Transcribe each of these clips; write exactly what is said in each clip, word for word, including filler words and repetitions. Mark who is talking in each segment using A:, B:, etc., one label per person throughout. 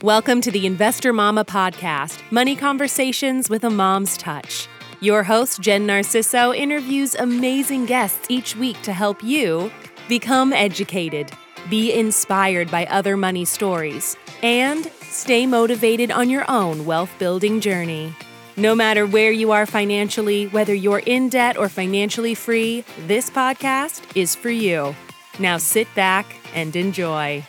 A: Welcome to the Investor Mama Podcast, Money Conversations with a Mom's Touch. Your host, Jen Narciso, interviews amazing guests each week to help you become educated, be inspired by other money stories, and stay motivated on your own wealth-building journey. No matter where you are financially, whether you're in debt or financially free, this podcast is for you. Now sit back and enjoy.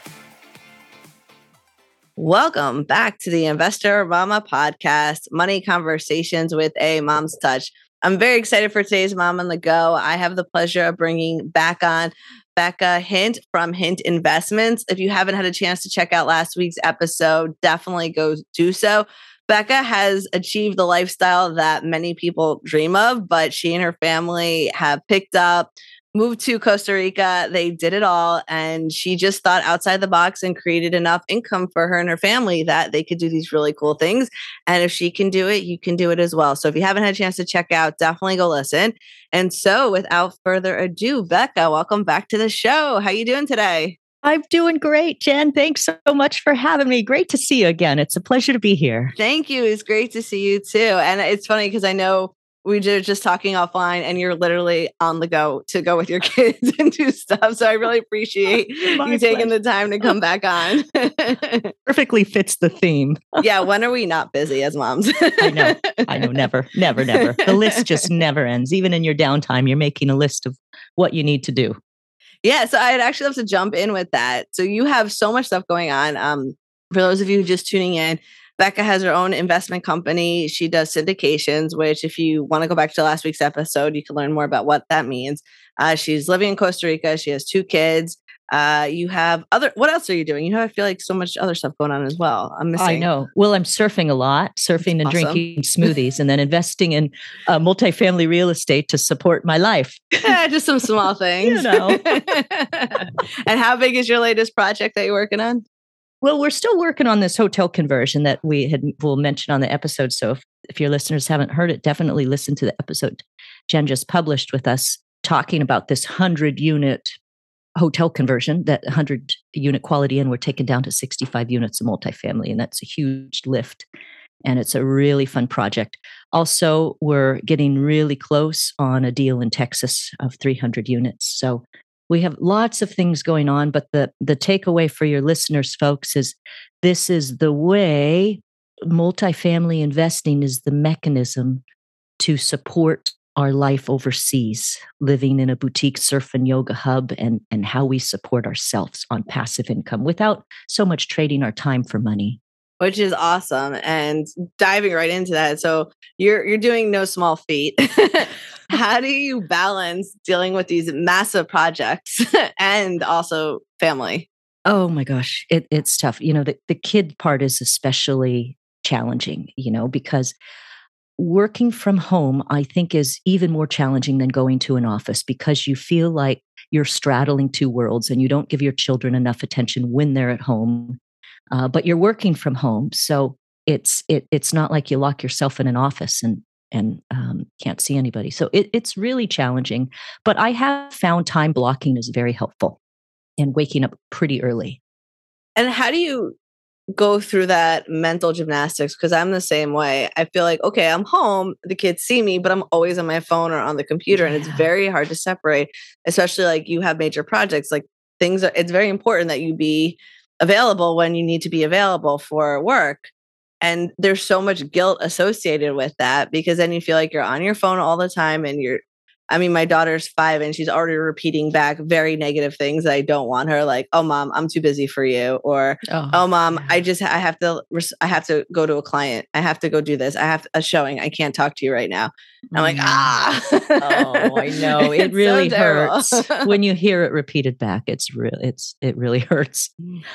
B: Welcome back to the Investor Mama Podcast, Money Conversations with a Mom's Touch. I'm very excited for today's Mom on the Go. I have the pleasure of bringing back on Becca Hint from Hint Investments. If you haven't had a chance to check out last week's episode, definitely go do so. Becca has achieved the lifestyle that many people dream of, but she and her family have picked up, moved to Costa Rica. They did it all. And she just thought outside the box and created enough income for her and her family that they could do these really cool things. And if she can do it, you can do it as well. So if you haven't had a chance to check out, definitely go listen. And so without further ado, Becca, welcome back to the show. How you doing today?
C: I'm doing great, Jen. Thanks so much for having me. Great to see you again. It's a pleasure to be here.
B: Thank you. It's great to see you too. And it's funny because I know we were just talking offline and you're literally on the go to go with your kids and do stuff. So I really appreciate you
C: pleasure.
B: taking the time to come back on.
C: Perfectly fits the theme.
B: Yeah. When are we not busy as moms?
C: I know. I know. Never, never, never. The list just never ends. Even in your downtime, you're making a list of what you need to do.
B: Yeah. So I'd actually love to jump in with that. So you have so much stuff going on. Um, for those of you just tuning in, Becca has her own investment company. She does syndications, which if you want to go back to last week's episode, you can learn more about what that means. Uh, she's living in Costa Rica. She has two kids. Uh, you have other, what else are you doing? You have, I feel like so much other stuff going on as well. I'm missing.
C: I know. Well, I'm surfing a lot, surfing and
B: awesome.
C: drinking smoothies and then investing in uh, multifamily real estate to support my life.
B: Yeah, just some small things.
C: You know.
B: And how big is your latest project that you're working on?
C: Well, we're still working on this hotel conversion that we had will mention on the episode. So if, if your listeners haven't heard it, definitely listen to the episode Jen just published with us talking about this hundred unit hotel conversion, that hundred unit Quality Inn we're taking down to sixty-five units of multifamily. And that's a huge lift. And it's a really fun project. Also, we're getting really close on a deal in Texas of three hundred units. So we have lots of things going on, but the, the takeaway for your listeners, folks, is this is the way multifamily investing is the mechanism to support our life overseas, living in a boutique surf and yoga hub, and, and how we support ourselves on passive income without so much trading our time for money.
B: Which is awesome. And diving right into that. So you're you're doing no small feat. How do you balance dealing with these massive projects and also family?
C: Oh my gosh, it, it's tough. You know, the, the kid part is especially challenging, you know, because working from home, I think, is even more challenging than going to an office because you feel like you're straddling two worlds and you don't give your children enough attention when they're at home. Uh, but you're working from home, so it's it it's not like you lock yourself in an office and and um, can't see anybody. So it, it's really challenging. But I have found time blocking is very helpful, and waking up pretty early.
B: And how do you go through that mental gymnastics? Because I'm the same way. I feel like, okay, I'm home, the kids see me, but I'm always on my phone or on the computer, yeah. And it's very hard to separate. Especially like you have major projects, like things are. It's very important that you be available when you need to be available for work. And there's so much guilt associated with that because then you feel like you're on your phone all the time and you're, I mean, my daughter's five and she's already repeating back very negative things that I don't want her, like, oh mom, I'm too busy for you. Or, oh, oh mom, yeah. I just, I have to, I have to go to a client. I have to go do this. I have a showing. I can't talk to you right now. I'm like, ah.
C: Oh, I know. It really
B: so
C: hurts when you hear it repeated back. It's real. It's, it really hurts.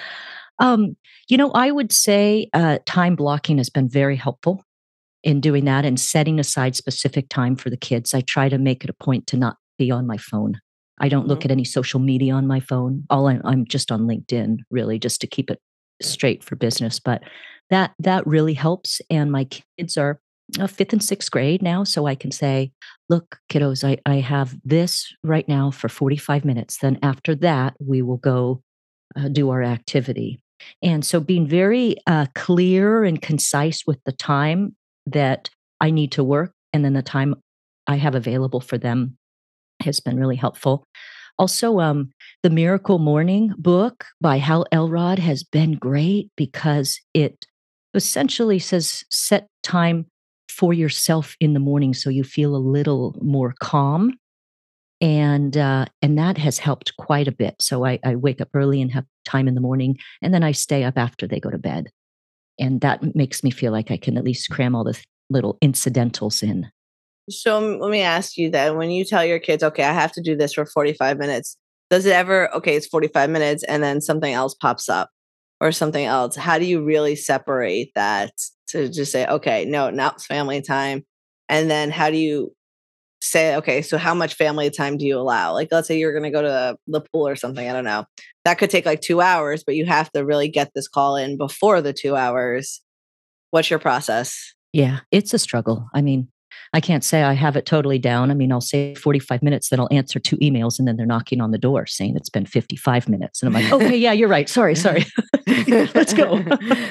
C: Um, you know, I would say uh, time blocking has been very helpful in doing that and setting aside specific time for the kids. I try to make it a point to not be on my phone. I don't mm-hmm. look at any social media on my phone. All I'm, I'm just on LinkedIn, really, just to keep it straight for business. But that that really helps. And my kids are uh, fifth and sixth grade now, so I can say, look, kiddos, I, I have this right now for forty-five minutes. Then after that, we will go uh, do our activity. And so being very uh, clear and concise with the time that I need to work and then the time I have available for them has been really helpful. Also, um, the Miracle Morning book by Hal Elrod has been great because it essentially says set time for yourself in the morning so you feel a little more calm. And uh, and that has helped quite a bit. So I, I wake up early and have time in the morning, and then I stay up after they go to bed. And that makes me feel like I can at least cram all the th- little incidentals in.
B: So um, let me ask you then, when you tell your kids, okay, I have to do this for forty-five minutes, does it ever, okay, it's forty-five minutes and then something else pops up or something else? How do you really separate that to just say, okay, no, now it's family time? And then how do you say, okay, so how much family time do you allow? Like, let's say you're going to go to the, the pool or something. I don't know. That could take like two hours, but you have to really get this call in before the two hours. What's your process?
C: Yeah, it's a struggle. I mean, I can't say I have it totally down. I mean, I'll say forty-five minutes, then I'll answer two emails, and then they're knocking on the door saying it's been fifty-five minutes. And I'm like, okay, yeah, you're right. Sorry, sorry. Let's go.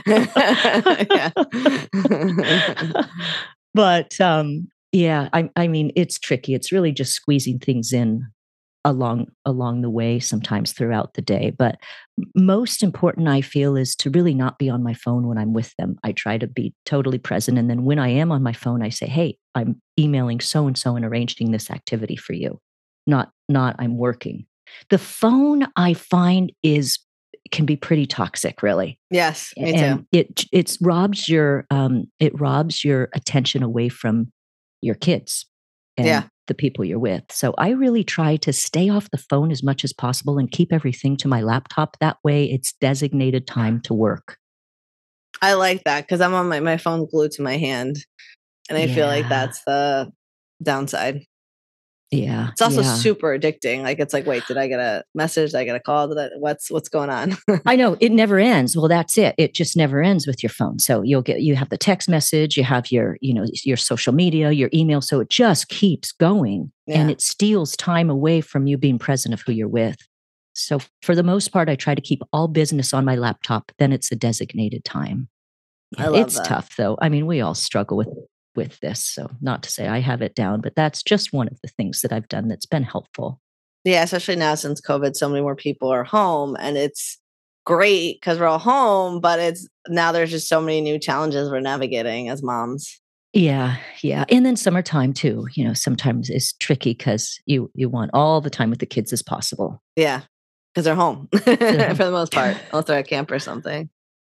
C: But um, yeah, I, I mean, it's tricky. It's really just squeezing things in along along the way, sometimes throughout the day. But most important, I feel, is to really not be on my phone when I'm with them. I try to be totally present. And then when I am on my phone, I say, hey, I'm emailing so and so and arranging this activity for you. Not not I'm working. The phone, I find, is can be pretty toxic, really.
B: Yes, me
C: And
B: too.
C: it it's robs your um it robs your attention away from your kids and
B: Yeah.
C: the people you're with. So I really try to stay off the phone as much as possible and keep everything to my laptop. That way it's designated time to work.
B: I like that because I'm on my, my phone glued to my hand. And I feel like
C: Yeah.
B: that's the downside.
C: Yeah.
B: It's also
C: Yeah.
B: super addicting. Like, it's like, wait, did I get a message? Did I get a call? Did I, what's what's going on?
C: I know it never ends. Well, that's it. It just never ends with your phone. So you'll get, you have the text message, you have your, you know, your social media, your email. So it just keeps going and
B: Yeah.
C: it steals time away from you being present of who you're with. So for the most part, I try to keep all business on my laptop. Then it's a designated time.
B: I love
C: It's
B: that.
C: tough though. I mean, we all struggle with with this. So not to say I have it down, but that's just one of the things that I've done that's been helpful.
B: Yeah, especially now since COVID, so many more people are home, and it's great because we're all home. But it's now there's just so many new challenges we're navigating as moms.
C: Yeah, yeah. And then summertime too, you know, sometimes it's tricky because you you want all the time with the kids as possible.
B: Yeah, because they're home for the most part, unless they're at camp or something.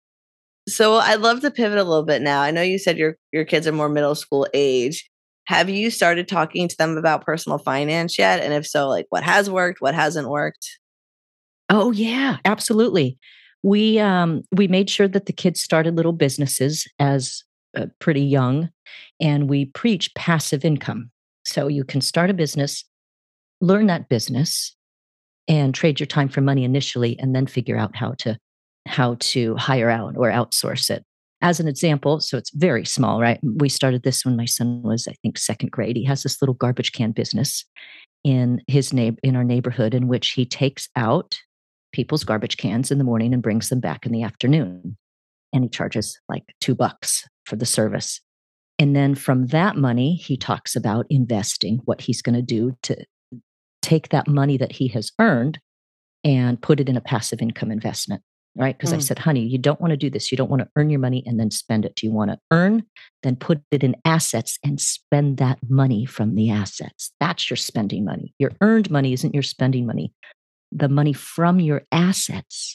B: So I'd love to pivot a little bit now. I know you said your your kids are more middle school age. Have you started talking to them about personal finance yet? And if so, like what has worked, what hasn't worked?
C: Oh yeah, absolutely. We um we made sure that the kids started little businesses as uh, pretty young, and we preach passive income. So you can start a business, learn that business, and trade your time for money initially, and then figure out how to how to hire out or outsource it. As an example, so it's very small, right? We started this when my son was, I think, second grade. He has this little garbage can business in his neighbor in our neighborhood, in which he takes out people's garbage cans in the morning and brings them back in the afternoon. And he charges like two bucks for the service. And then from that money, he talks about investing, what he's going to do to take that money that he has earned and put it in a passive income investment, right? Because I
B: Mm.
C: said, honey, you don't want to do this. You don't want to earn your money and then spend it. You want to earn, then put it in assets and spend that money from the assets. That's your spending money. Your earned money isn't your spending money. The money from your assets,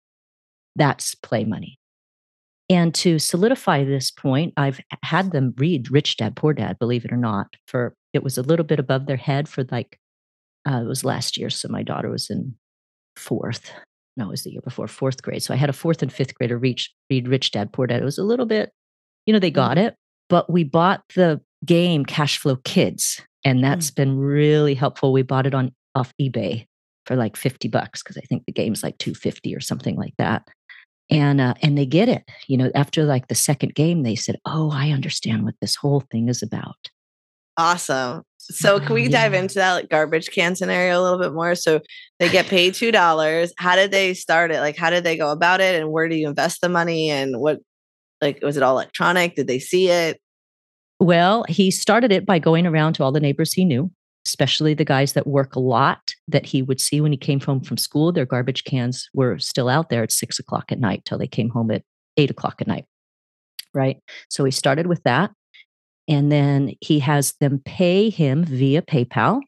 C: that's play money. And to solidify this point, I've had them read Rich Dad, Poor Dad, believe it or not, for it was a little bit above their head for like, uh, it was last year. So my daughter was in fourth. No, it was the year before, fourth grade. So I had a fourth and fifth grader reach, read Rich Dad, Poor Dad. It was a little bit, you know, they got it, but we bought the game Cash Flow Kids, and that's been really helpful. We bought it on off eBay for like fifty bucks because I think the game's like two fifty or something like that. And uh, and they get it. You know, after like the second game, they said, "Oh, I understand what this whole thing is about."
B: Awesome. So can we dive
C: Yeah.
B: into that like, garbage can scenario a little bit more? So they get paid two dollars. How did they start it? Like, how did they go about it? And where do you invest the money? And what, like, was it all electronic? Did they see it?
C: Well, he started it by going around to all the neighbors he knew, especially the guys that work a lot, that he would see when he came home from school. Their garbage cans were still out there at six o'clock at night till they came home at eight o'clock at night. Right. So he started with that. And then he has them pay him via PayPal.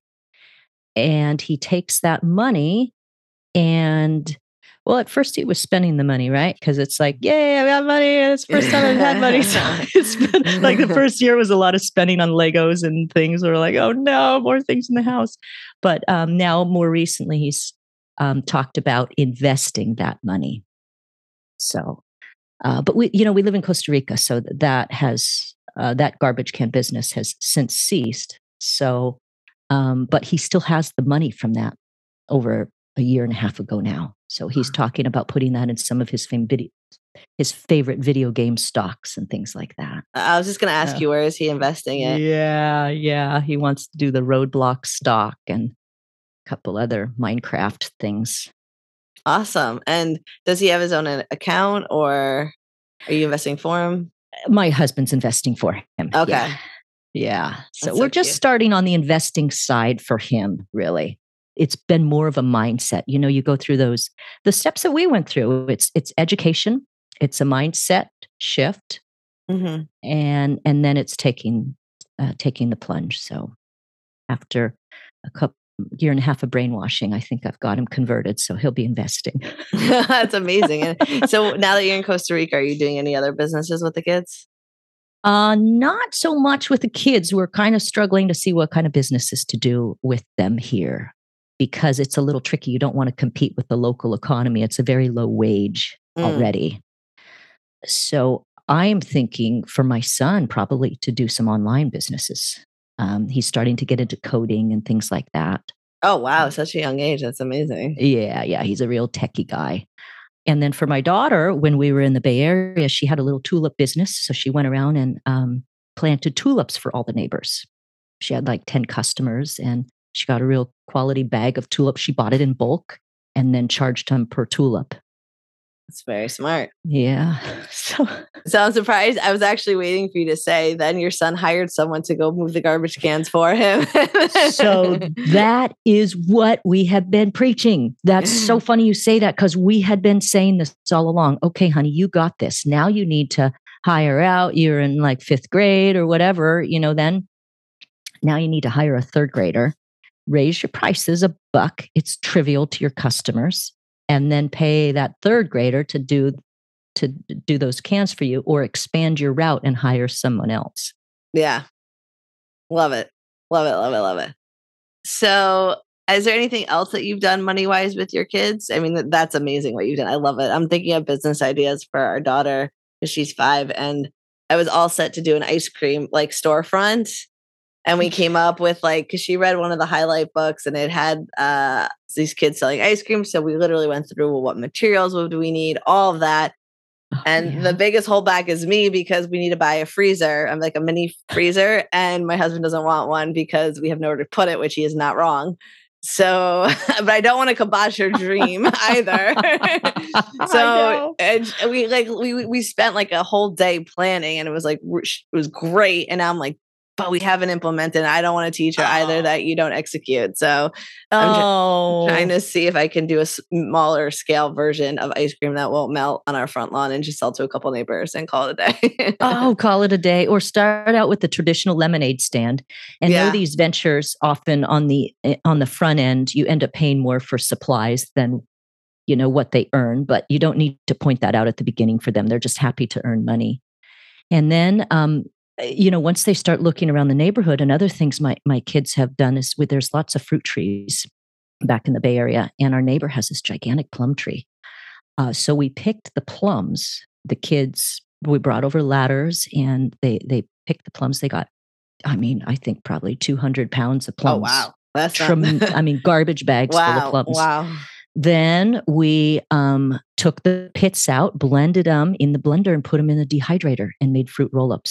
C: And he takes that money and, well, at first he was spending the money, right? Because it's like, yay, I got money. It's the first time I've had money. So it's been, like the first year was a lot of spending on Legos and things. We're like, oh no, more things in the house. But um, now more recently, he's um, talked about investing that money. So, uh, but we, you know, we live in Costa Rica. So that has, uh, that garbage can business has since ceased. So, um, but he still has the money from that over a year and a half ago now. So he's talking about putting that in some of his fam- video, his favorite video game stocks and things like that.
B: I was just going to ask
C: Uh,
B: you, where is he investing it?
C: Yeah, yeah. He wants to do the Roadblock stock and a couple other Minecraft things.
B: Awesome. And does he have his own uh, account, or are you investing for him?
C: My husband's investing for him.
B: Okay.
C: Yeah. Yeah. So
B: That's
C: we're
B: so
C: just
B: cute.
C: starting on the investing side for him, really. It's been more of a mindset. You know, you go through those, the steps that we went through. It's it's education, it's a mindset shift,
B: Mhm.
C: and and then it's taking uh, taking the plunge. So after a couple year and a half of brainwashing, I think I've got him converted. So he'll be investing.
B: That's amazing. And so now that you're in Costa Rica, are you doing any other businesses with the kids?
C: Uh, not so much with the kids. We're kind of struggling to see what kind of businesses to do with them here because it's a little tricky. You don't want to compete with the local economy. It's a very low wage
B: Mm.
C: already. So I'm thinking for my son probably to do some online businesses. Um, he's starting to get into coding and things like that.
B: Oh, wow.
C: Um,
B: Such a young age. That's amazing.
C: Yeah, yeah, he's a real techie guy. And then for my daughter, when we were in the Bay Area, she had a little tulip business. So she went around and um, planted tulips for all the neighbors. She had like ten customers and she got a real quality bag of tulips. She bought it in bulk and then charged them per tulip.
B: That's very smart.
C: Yeah. So,
B: So I'm surprised. I was actually waiting for you to say then your son hired someone to go move the garbage cans for him.
C: so that is what we have been preaching. That's so funny you say that because we had been saying this all along. Okay, honey, you got this. Now you need to hire out. You're in like fifth grade or whatever, you know, then now you need to hire a third grader, raise your prices a buck. It's trivial to your customers. And then pay that third grader to do to do those cans for you, or expand your route and hire someone else.
B: Yeah. Love it. Love it. Love it. Love it. So is there anything else that you've done money wise with your kids? I mean, that's amazing what you've done. I love it. I'm thinking of business ideas for our daughter because she's five, and I was all set to do an ice cream like storefront. And we came up with like, because she read one of the highlight books and it had uh, these kids selling ice cream. So we literally went through, well, what materials would we need, all of that.
C: Oh,
B: And
C: yeah.
B: the biggest holdback is me because we need to buy a freezer. I'm like a mini freezer, and my husband doesn't want one because we have nowhere to put it, which he is not wrong. So, but I don't want to kibosh your dream either. So, and we like we we spent like a whole day planning, and it was like it was great. And now I'm like, but we haven't implemented. I don't want to teach her either that you don't execute. So I'm tr-
C: Oh,
B: trying to see if I can do a smaller scale version of ice cream that won't melt on our front lawn and just sell to a couple neighbors and call it a day.
C: oh, call it a day, or start out with the traditional lemonade stand. And
B: Yeah.
C: know these ventures often on the on the front end, you end up paying more for supplies than you know what they earn, but you don't need to point that out at the beginning for them. They're just happy to earn money. And then um, you know, once they start looking around the neighborhood, and other things my my kids have done is with there's lots of fruit trees back in the Bay Area, and our neighbor has this gigantic plum tree. Uh, so we picked the plums. The kids we brought over ladders, and they they picked the plums. They got, I mean, I think probably two hundred pounds of plums.
B: Oh, wow. That's
C: Trem-
B: not-
C: I mean, garbage bags full
B: wow.
C: of plums.
B: Wow.
C: Then we um, took the pits out, blended them in the blender, and put them in the dehydrator, and made fruit roll-ups.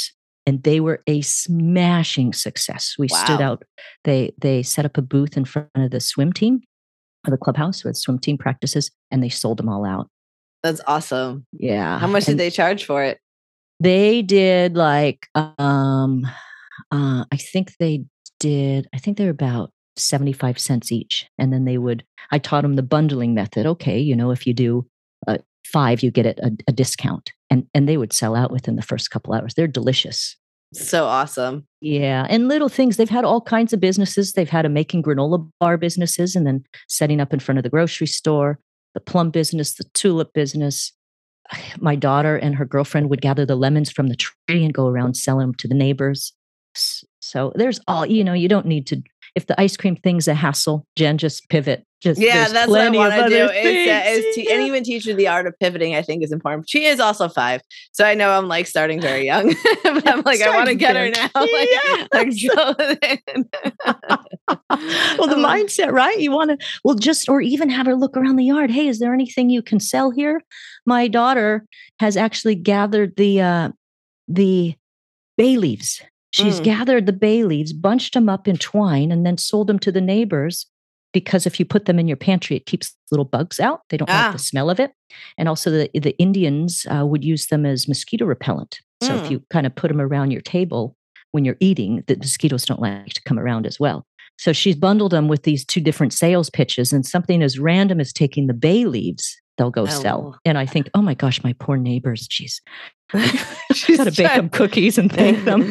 C: and they were a smashing success. We
B: Wow.
C: stood out. They they set up a booth in front of the swim team, or the clubhouse where the swim team practices, and they sold them all out.
B: That's awesome.
C: Yeah.
B: How much
C: And
B: did they charge for it?
C: they did like, um, uh, I think they did, I think they were about seventy-five cents each. And then they would, I taught them the bundling method. Okay, you know, if you do uh, five, you get it a, a discount. And, and they would sell out within the first couple hours. They're delicious.
B: So awesome.
C: Yeah. And little things. They've had all kinds of businesses. They've had a making granola bar businesses, and then setting up in front of the grocery store, the plum business, the tulip business. My daughter and her girlfriend would gather the lemons from the tree and go around selling them to the neighbors. So there's all, you know, you don't need to, if the ice cream thing's a hassle, Jen, just pivot. Just
B: Yeah, that's what I want to do. Is, uh, is te-
C: yeah.
B: and even teach her the art of pivoting, I think, is important. She is also five, so I know I'm like starting very young, but I'm like, I want to get her now. Like,
C: Yes.
B: like go
C: Well, the mindset, right? You want to, well, just, or even have her look around the yard. Hey, is there anything you can sell here? My daughter has actually gathered the, uh, the bay leaves. She's
B: Mm.
C: gathered the bay leaves, bunched them up in twine, and then sold them to the neighbors. Because if you put them in your pantry, it keeps little bugs out. They don't
B: Ah.
C: like the smell of it. And also the, the Indians uh, would use them as mosquito repellent. So
B: Mm.
C: if you kind of put them around your table when you're eating, the mosquitoes don't like to come around as well. So she's bundled them with these two different sales pitches, and something as random as taking the bay leaves, they'll go
B: Oh.
C: sell. And I think, oh my gosh, my poor neighbors, geez.
B: She's
C: Got to bake
B: trying-
C: them cookies and thank them.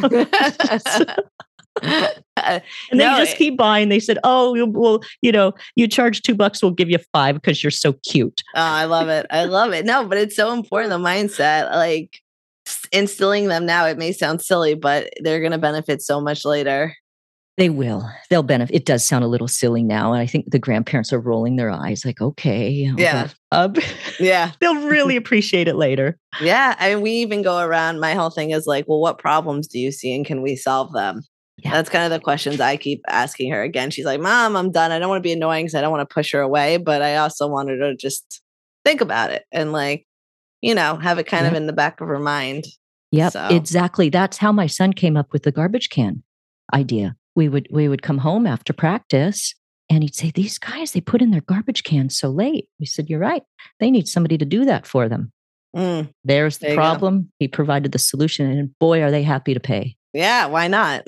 B: Uh,
C: And
B: no,
C: they just
B: it-
C: keep buying. They said, "Oh, you will, you know, you charge two bucks, we'll give you five because you're so cute."
B: Oh, I love it. I love it. No, but it's so important, the mindset, like s- instilling them now. It may sound silly, but they're going to benefit so much later.
C: They will. They'll benefit. It does sound a little silly now, and I think the grandparents are rolling their eyes, like, "Okay, you know,
B: Yeah.
C: but, uh,
B: Yeah.
C: they'll really appreciate it later."
B: Yeah. I mean, we even go around. My whole thing is like, well, what problems do you see and can we solve them?
C: Yeah.
B: That's kind of the questions I keep asking her. Again, she's like, Mom, I'm done. I don't want to be annoying because I don't want to push her away, but I also want her to just think about it and, like, you know, have it kind
C: Yep.
B: of in the back of her mind.
C: Yep,
B: So-
C: exactly. That's how my son came up with the garbage can idea. We would we would come home after practice, and he'd say, "These guys, they put in their garbage cans so late." We said, "You're right. They need somebody to do that for them."
B: Mm,
C: There's
B: There
C: the
B: you go.
C: problem. He provided the solution, and boy, are they happy to pay.
B: yeah, why not?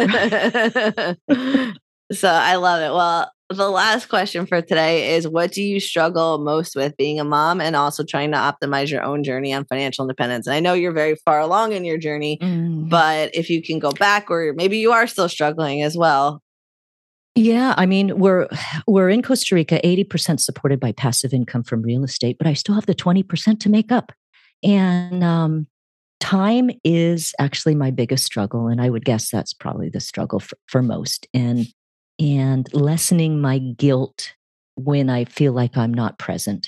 B: So I love it. Well, the last question for today is, what do you struggle most with being a mom and also trying to optimize your own journey on financial independence? And I know you're very far along in your journey,
C: Mm.
B: but if you can go back, or maybe you are still struggling as well.
C: Yeah, I mean, we're we're in Costa Rica, eighty percent supported by passive income from real estate, but I still have the twenty percent to make up. And um, time is actually my biggest struggle, and I would guess that's probably the struggle for, for most. And and lessening my guilt when I feel like I'm not present.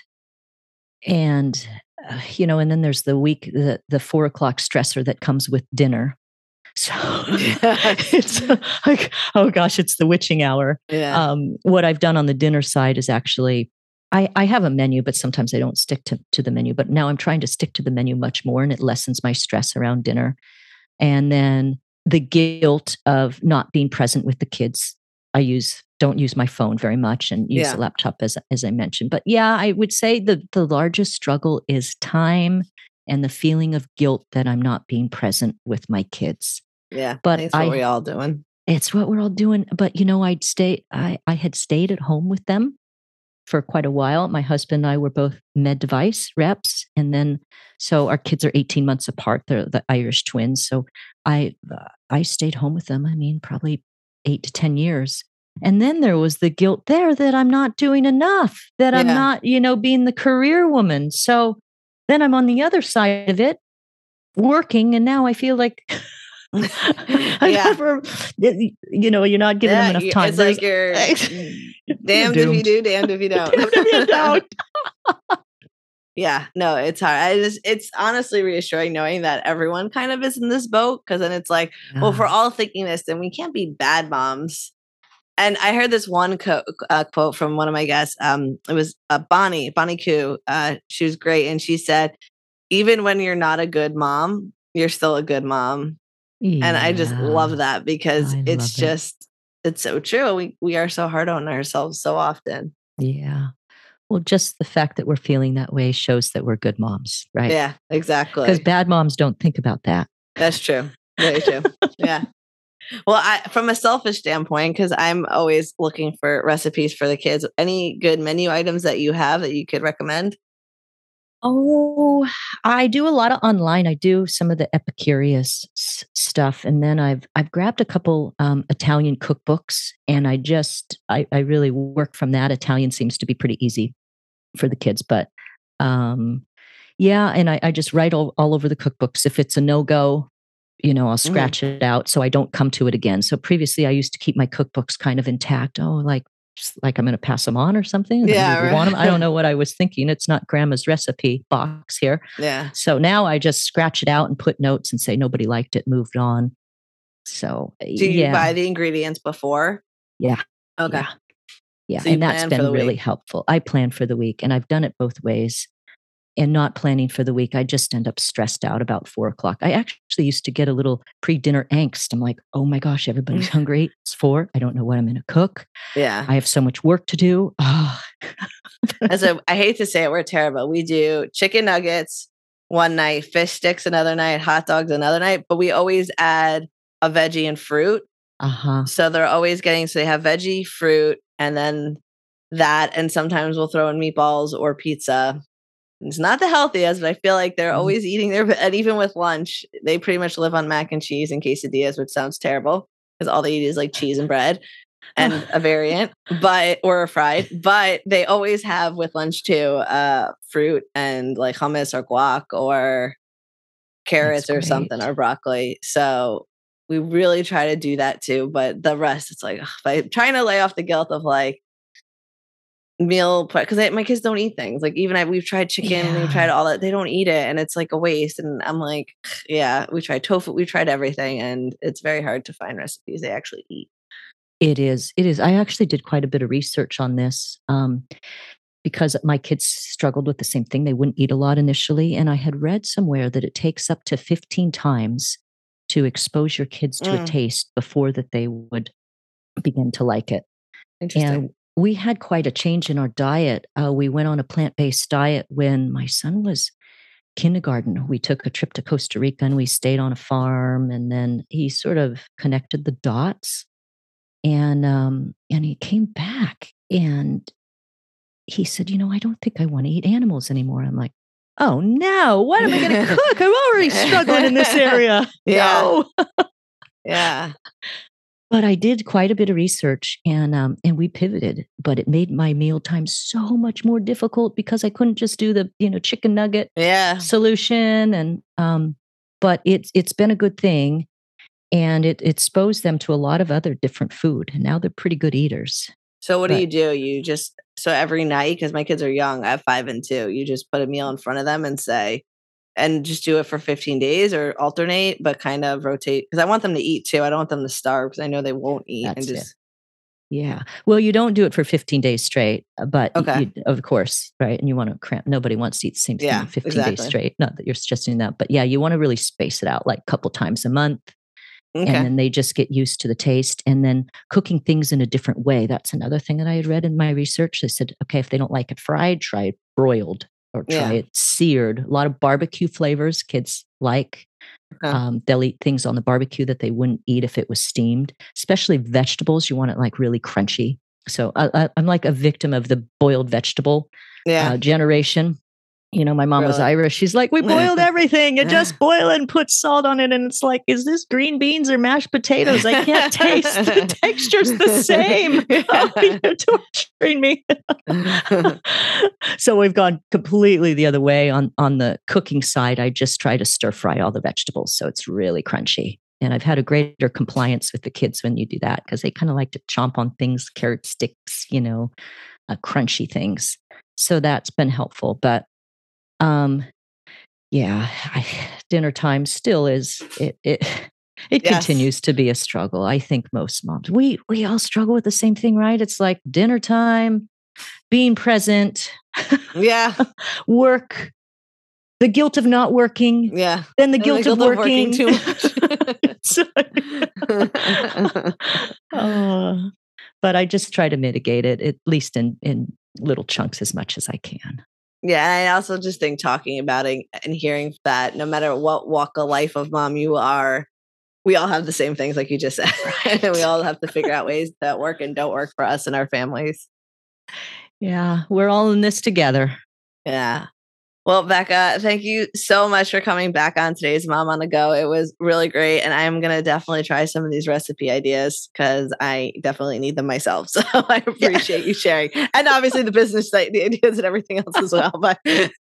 C: And uh, you know, and then there's the week, the the four o'clock stressor that comes with dinner. So it's like, oh gosh, it's the witching hour.
B: Yeah.
C: Um, what I've done on the dinner side is actually, I, I have a menu, but sometimes I don't stick to, to the menu. But now I'm trying to stick to the menu much more, and it lessens my stress around dinner. And then the guilt of not being present with the kids. I use don't use my phone very much and use
B: Yeah.
C: the laptop as as I mentioned. But yeah, I would say the the largest struggle is time and the feeling of guilt that I'm not being present with my kids.
B: Yeah.
C: But
B: That's what
C: I-
B: we all doing.
C: It's what we're all doing. But you know, I'd stay. I I had stayed at home with them for quite a while. My husband and I were both med device reps, and then so our kids are eighteen months apart. They're the Irish twins. So I uh, I stayed home with them. I mean, probably eight to ten years. And then there was the guilt there that I'm not doing enough, that I'm
B: Yeah.
C: not, you know, being the career woman. So then I'm on the other side of it, working, and now I feel like I
B: Yeah.
C: never, you know, you're not giving
B: Yeah,
C: them enough
B: you-
C: time.
B: It's like
C: There's-
B: you're damned if you
C: doomed.
B: do, damned if you don't.
C: Damned if you don't.
B: Yeah, no, it's hard. I just, it's honestly reassuring knowing that everyone kind of is in this boat, because then it's like, well, if we're all thinking this, then we can't be bad moms. And I heard this one co- uh, quote from one of my guests. Um, it was uh, Bonnie, Bonnie Koo. Uh, she was great. And she said, even when you're not a good mom, you're still a good mom.
C: Yeah.
B: And I just love that because
C: I
B: it's
C: love it.
B: just, it's so true. We, we are so hard on ourselves so often.
C: Yeah. Well, just the fact that we're feeling that way shows that we're good moms, right?
B: Yeah, exactly.
C: Because bad moms don't think about that.
B: That's true. Very true. Yeah. Well, I, from a selfish standpoint, because I'm always looking for recipes for the kids, any good menu items that you have that you could recommend?
C: Oh, I do a lot of online. I do some of the Epicurious s- stuff, and then I've I've grabbed a couple um, Italian cookbooks, and I just I, I really work from that. Italian seems to be pretty easy for the kids, but um, yeah, and I, I just write all, all over the cookbooks. If it's a no go, you know, I'll
B: Mhm.
C: scratch it out so I don't come to it again. So previously, I used to keep my cookbooks kind of intact. Oh, like just like I'm going to pass them on or something. And
B: Yeah,
C: maybe want them. I don't
B: right.
C: know what I was thinking. It's not grandma's recipe box here.
B: Yeah.
C: So now I just scratch it out and put notes and say nobody liked it, moved on. So
B: Do you
C: yeah,
B: buy the ingredients before?
C: yeah,
B: Okay.
C: yeah, yeah.
B: So you
C: And that's
B: plan for
C: been
B: the
C: really
B: week.
C: helpful. I plan for the week and I've done it both ways. And not planning for the week, I just end up stressed out about four o'clock. I actually used to get a little pre-dinner angst. I'm like, oh my gosh, everybody's hungry. It's four. I don't know what I'm going to cook.
B: Yeah.
C: I have so much work to do. Oh.
B: And so I hate to say it, we're terrible. We do chicken nuggets one night, fish sticks another night, hot dogs another night, but we always add a veggie and fruit.
C: Uh-huh.
B: So they're always getting, so they have veggie, fruit, and then that. And sometimes we'll throw in meatballs or pizza. It's not the healthiest, but I feel like they're
C: Mhm.
B: always eating their, and even with lunch, they pretty much live on mac and cheese and quesadillas, which sounds terrible because all they eat is like cheese and bread and a variant, but, or a fried, but they always have with lunch too, uh, fruit and like hummus or guac or carrots
C: That's
B: or something
C: great.
B: or broccoli. So we really try to do that too, but the rest, it's like, ugh, by trying to lay off the guilt of like, meal because my kids don't eat things like even I we've tried chicken, we've tried
C: Yeah,
B: all that, they don't eat it and it's like a waste. And I'm like, yeah, we tried tofu, we tried everything, and it's very hard to find recipes they actually eat.
C: it is. It is. I actually did quite a bit of research on this um, because my kids struggled with the same thing. They wouldn't eat a lot initially. And I had read somewhere that it takes up to fifteen times to expose your kids to a
B: Mm,
C: taste before that they would begin to like it.
B: interesting.
C: And we had quite a change in our diet. Uh, we went on a plant based diet when my son was kindergarten. We took a trip to Costa Rica and we stayed on a farm. And then he sort of connected the dots, and um, and he came back and he said, "You know, I don't think I want to eat animals anymore." I'm like, "Oh no! What am I going to cook? I'm already struggling in this area."
B: Yeah.
C: No.
B: Yeah.
C: But I did quite a bit of research and um, and we pivoted, but it made my mealtime so much more difficult because I couldn't just do the, you know, chicken nugget
B: Yeah.
C: solution. And um, but it's it's been a good thing, and it exposed them to a lot of other different food, and now they're pretty good eaters.
B: So what do
C: But
B: you do? You just, so every night, because my kids are young, I have five and two, you just put a meal in front of them and say, and just do it for fifteen days or alternate, but kind of rotate because I want them to eat too. I don't want them to starve because I know they won't eat and
C: that's it.
B: just,
C: Yeah. Well, you don't do it for fifteen days straight, uh, but y-
B: okay.
C: you, of course, right? And you want to cramp. Nobody wants to eat the same thing
B: Yeah,
C: fifteen days
B: exactly.
C: straight. Not that you're suggesting that, but yeah, you want to really space it out like a couple times a month. And
B: Okay.
C: then they just get used to the taste. And then cooking things in a different way. That's another thing that I had read in my research. They said, okay, if they don't like it fried, try it broiled or try
B: Yeah.
C: it seared. A lot of barbecue flavors kids like.
B: Okay.
C: Um, they'll eat things on the barbecue that they wouldn't eat if it was steamed, especially vegetables. You want it like really crunchy. So I, I, I'm like a victim of the boiled vegetable
B: Yeah.
C: uh, generation. You know, my mom was
B: Really.
C: Irish. She's like, we boiled everything. You just boil it and put salt on it. And it's like, is this green beans or mashed potatoes? I can't taste. The texture's the same. Oh, you're torturing me. So we've gone completely the other way on, on the cooking side. I just try to stir fry all the vegetables so it's really crunchy. And I've had a greater compliance with the kids when you do that because they kind of like to chomp on things, carrot sticks, you know, uh, crunchy things. So that's been helpful. But um, yeah, I, dinner time still is it it it
B: Yes.
C: continues to be a struggle. I think most moms we we all struggle with the same thing, right? It's like dinner time, being present,
B: Yeah.
C: work, the guilt of not working,
B: Yeah.
C: then the
B: And
C: guilt, of, working.
B: too much.
C: So, oh, but I just try to mitigate it, at least in, in little chunks as much as I can.
B: Yeah, and I also just think talking about it and hearing that no matter what walk of life of mom you are, we all have the same things like you just said. Right? And we all have to figure out ways that work and don't work for us and our families.
C: Yeah, we're all in this together.
B: Yeah. Well, Becca, thank you so much for coming back on today's Mom on the Go. It was really great. And I'm going to definitely try some of these recipe ideas because I definitely need them myself. So I appreciate yeah. you sharing. And obviously the business site, the ideas and everything else as well. But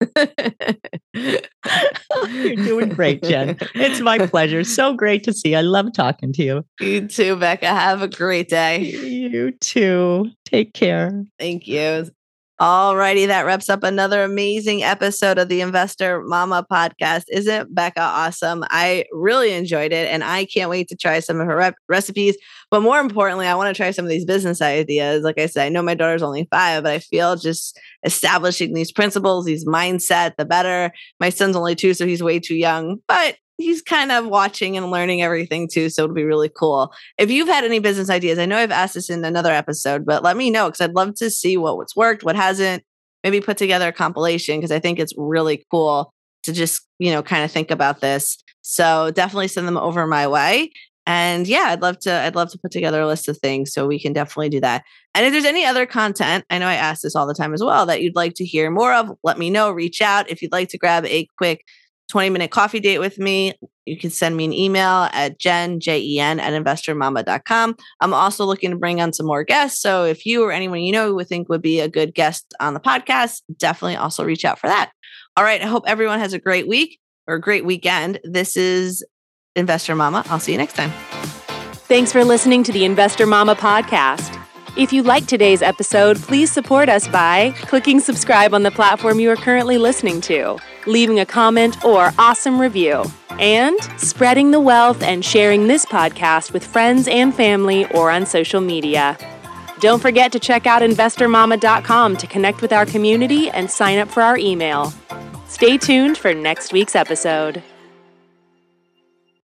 C: you're doing great, Jen. It's my pleasure. So great to see you. I love talking to you.
B: You too, Becca. Have a great day.
C: You too. Take care.
B: Thank you. Alrighty, that wraps up another amazing episode of the Investor Mama podcast. Isn't Becca awesome? I really enjoyed it, and I can't wait to try some of her rep- recipes. But more importantly, I want to try some of these business ideas. Like I said, I know my daughter's only five, but I feel just establishing these principles, these mindset, the better. My son's only two, so he's way too young, but he's kind of watching and learning everything too. So it'll be really cool. If you've had any business ideas, I know I've asked this in another episode, but let me know because I'd love to see what, what's worked, what hasn't, maybe put together a compilation because I think it's really cool to just, you know, kind of think about this. So definitely send them over my way. And yeah, I'd love to, I'd love to put together a list of things so we can definitely do that. And if there's any other content, I know I ask this all the time as well, that you'd like to hear more of, let me know, reach out. If you'd like to grab a quick twenty minute coffee date with me, you can send me an email at jen, J E N, at investor mama dot com. I'm also looking to bring on some more guests. So if you or anyone you know would think would be a good guest on the podcast, definitely also reach out for that. All right. I hope everyone has a great week or a great weekend. This is Investor Mama. I'll see you next time.
A: Thanks for listening to the Investor Mama podcast. If you liked today's episode, please support us by clicking subscribe on the platform you are currently listening to, leaving a comment or awesome review, and spreading the wealth and sharing this podcast with friends and family or on social media. Don't forget to check out investor mama dot com to connect with our community and sign up for our email. Stay tuned for next week's episode.